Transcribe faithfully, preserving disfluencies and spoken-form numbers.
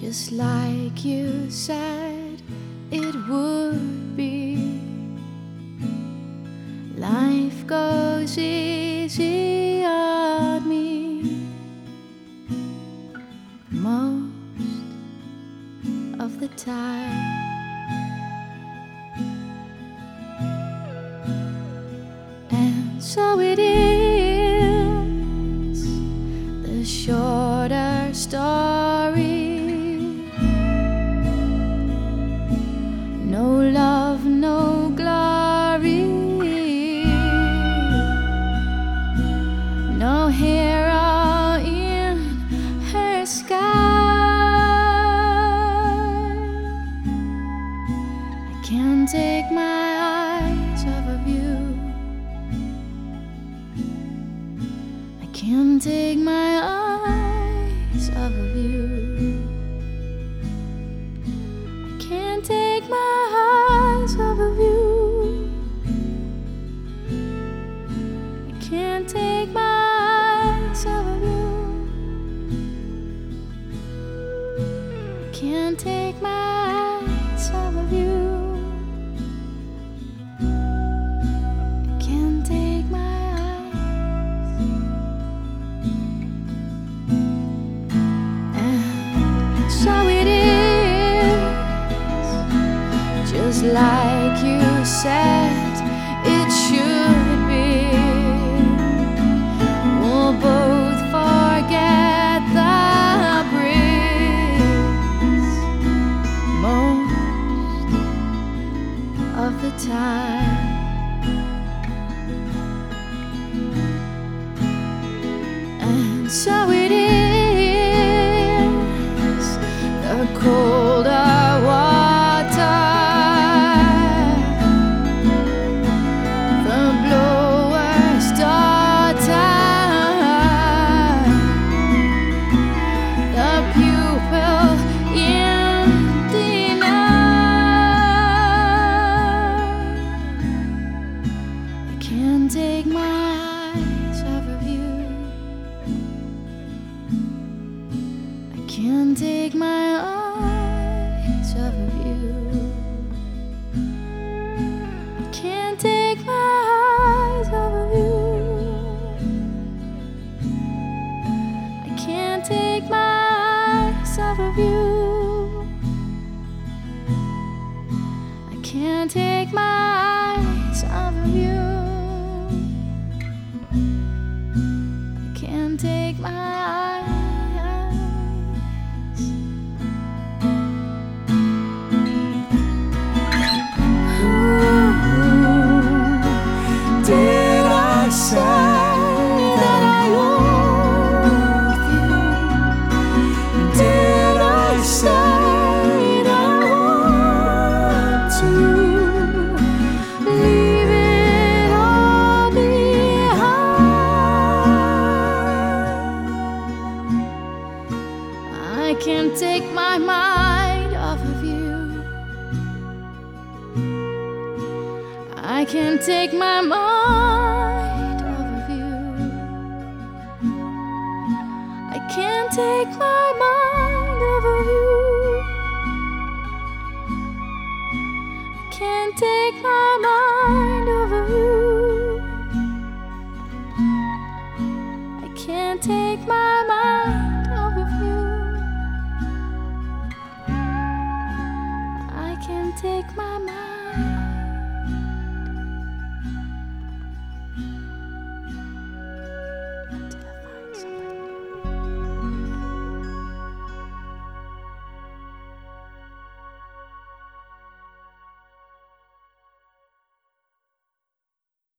just like you said it would be. Life goes easy on me most of the time. And so it is the shorter story. No love, no glory, no hero in her sky. I can't take my eyes off of you. I can't take my eyes off of you. I can't take my eyes off of you. I can't take my eyes off of you. I can't take my eyes off of you. I can't take my eyes. And so it is, just like you said it should be. We'll both forget the breeze most of the time. And so it is the colder water, the blower's daughter, the pupil in the night. I can't take my eyes off of you. I can't take my eyes off of you. I can't take my eyes off of you. I can't take my eyes off of you. I can't take my eyes off of you. I can't take my eyes. Did I say that I love you? Did I say that I want to Leave it all behind. I can't take my mind off of you. I can't take my mind off of you. I can't take my mind off of you. I can't take my mind off of you. I can't take my mind off of you. I can't take my mind.